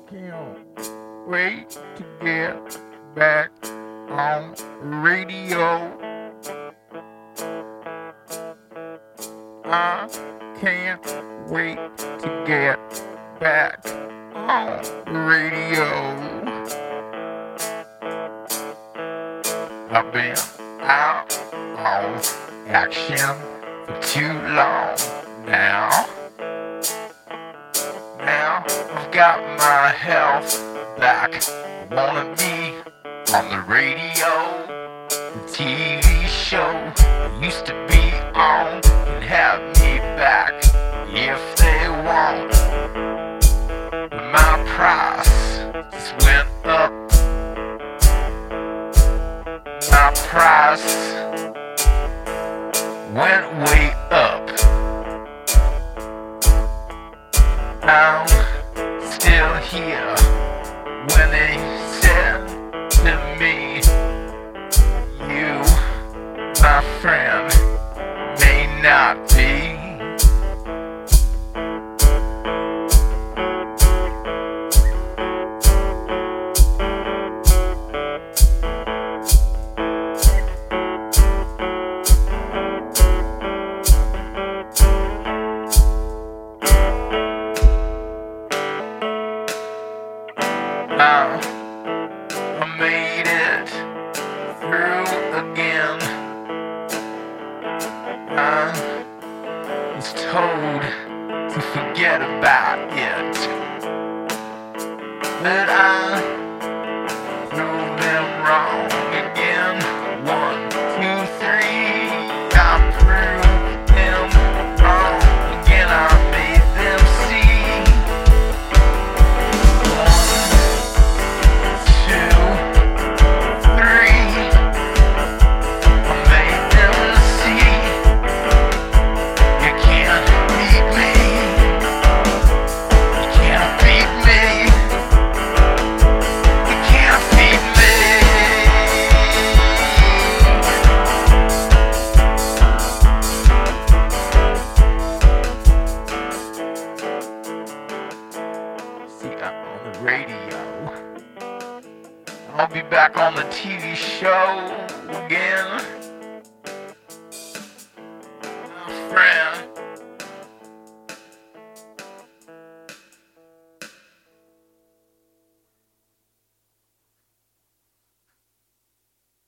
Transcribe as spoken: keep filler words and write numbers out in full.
Can't wait to get back on radio. I can't wait to get back on radio. I've been out of action for too long now. Now I've got my health back. I wanna be on the radio. The T V show I used to be on can have me back if they want. My price just went up. My price went way up. I'm still here when they said to me, you, my friend, may not be. I made it through again. I was told to forget about it, but I proved them wrong again. One, two, three, I proved them wrong again. I made them see. On the radio. I'll be back on the T V show.